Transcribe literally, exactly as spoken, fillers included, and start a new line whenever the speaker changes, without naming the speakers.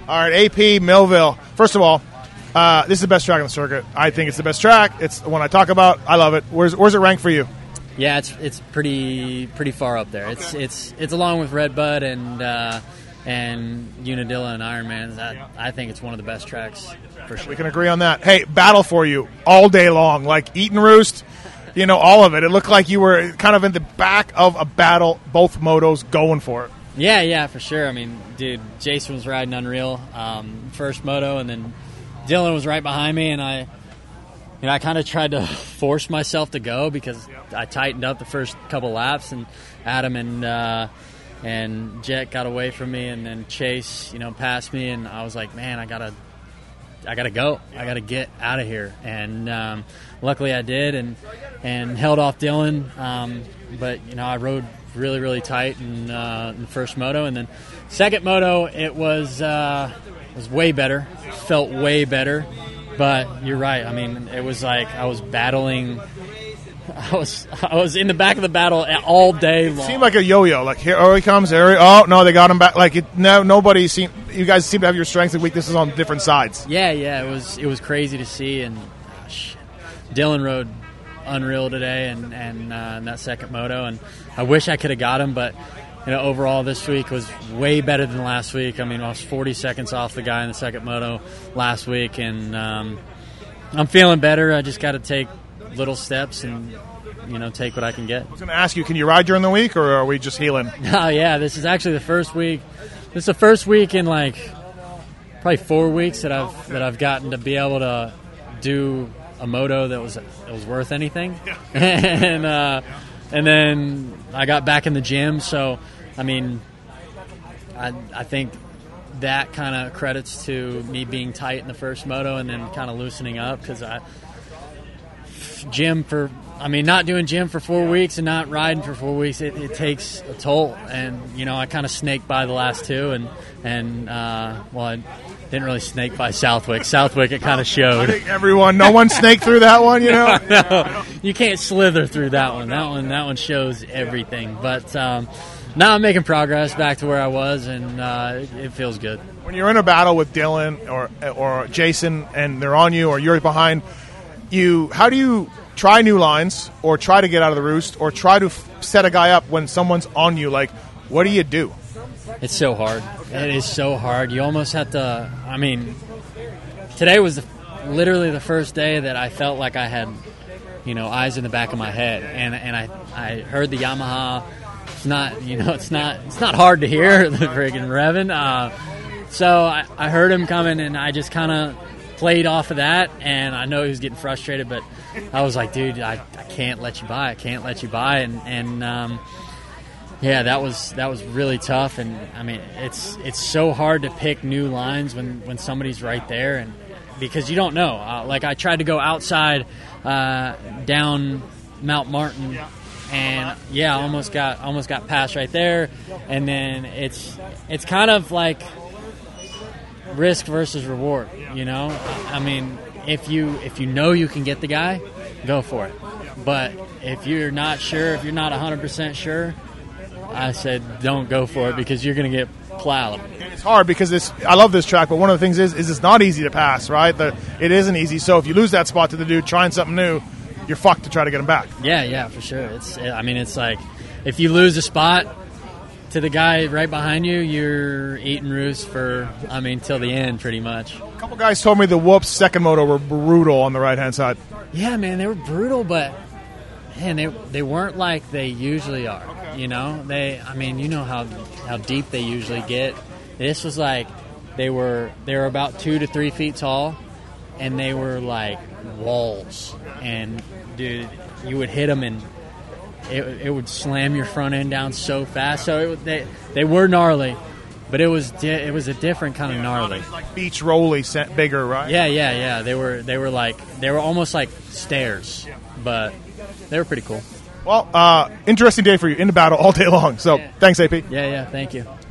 All right, A P Millville. First of all, uh, this is the best track on the circuit. I think it's the best track. It's the one I talk about. I love it. Where's where's it ranked for you?
Yeah, it's it's pretty pretty far up there. It's it's it's along with Redbud and uh, and Unadilla and Ironman. I, I think it's one of the best tracks for sure.
We can agree on that. Hey, battle for you all day long, like Eat and Roost. You know, all of it. It looked like you were kind of in the back of a battle, both motos going for it.
Yeah, yeah, for sure. I mean, dude, Jason was riding unreal, um, first moto, and then Dylan was right behind me, and I, you know, I kind of tried to force myself to go because I tightened up the first couple laps, and Adam and uh, and Jet got away from me, and then Chase, you know, passed me, and I was like, man, I gotta, I gotta go, I gotta get out of here, and um, luckily I did, and and held off Dylan, um, but you know, I rode really, really tight in, uh, in the first moto, and then second moto, it was uh, was way better, felt way better, but you're right. I mean, it was like I was battling. I was I was in the back of the battle all day long.
It seemed like a yo-yo. Like here, oh, he comes. There he, oh no, they got him back. Like it, no, nobody seemed. You guys seem to have your strengths and weaknesses on different sides.
Yeah, yeah, it was it was crazy to see, and oh, shit. Dylan rode unreal today, and and uh, in that second moto, and I wish I could have got him, but you know, overall this week was way better than last week. I mean, I was forty seconds off the guy in the second moto last week, and um, I'm feeling better. I just got to take little steps and you know take what I can get.
I was going to ask you, can you ride during the week, or are we just healing?
Oh yeah, this is actually the first week. This is the first week in like probably four weeks that I've okay. that I've gotten to be able to do a moto that was that was worth anything, yeah. and uh, and then I got back in the gym. So I mean, I I think that kind of credits to me being tight in the first moto and then kind of loosening up because I gym for I mean not doing gym for four weeks and not riding for four weeks it, it takes a toll, and you know I kind of snaked by the last two and and uh, well I didn't really snake by Southwick. Southwick it kind of showed.
I think everyone, no one snaked through that one, you know.
no, no, you can't slither through that one. That one that one shows everything. But um, now I'm making progress back to where I was, and uh, it, it feels good.
When you're in a battle with Dylan or or Jason and they're on you or you're behind. You, how do you try new lines or try to get out of the roost or try to f- set a guy up when someone's on you? Like, what do you do?
It's so hard. It is so hard. You almost have to, I mean, today was the, literally the first day that I felt like I had, you know, eyes in the back of my head. And and I, I heard the Yamaha. It's not, you know, it's not it's not hard to hear the friggin' revving. Uh, so I, I heard him coming, and I just kind of played off of that, and I know he was getting frustrated, but I was like, dude, I, I can't let you by. I can't let you by. And, and um, yeah, that was that was really tough. And, I mean, it's it's so hard to pick new lines when, when somebody's right there, and because you don't know. Uh, like, I tried to go outside uh, down Mount Martin, and, yeah, almost got almost got passed right there. And then it's it's kind of like risk versus reward, you know. I mean, if you if you know you can get the guy, go for it. But if you're not sure, if you're not one hundred percent sure, I said don't go for it because you're going to get plowed.
And it's hard because it's. I love this track, but one of the things is is it's not easy to pass, right? The, it isn't easy. So if you lose that spot to the dude trying something new, you're fucked to try to get him back.
Yeah, yeah, for sure. It's. I mean, it's like if you lose a spot to the guy right behind you, you're eating roost for, I mean, till the end, pretty much.
A couple guys told me the Whoops second moto were brutal on the right-hand side.
Yeah, man, they were brutal, but, man, they they weren't like they usually are, okay. You know? They, I mean, you know how how deep they usually get. This was like, they were they were about two to three feet tall, and they were like walls. And, dude, you would hit them and It, it would slam your front end down so fast. So it, they they were gnarly, but it was di- it was a different kind of gnarly.
Like beach rolly, bigger, right?
Yeah, yeah, yeah. They were they were like they were almost like stairs, but they were pretty cool.
Well, uh, interesting day for you in the battle all day long. So
yeah.
Thanks, A P.
Yeah, yeah. Thank you.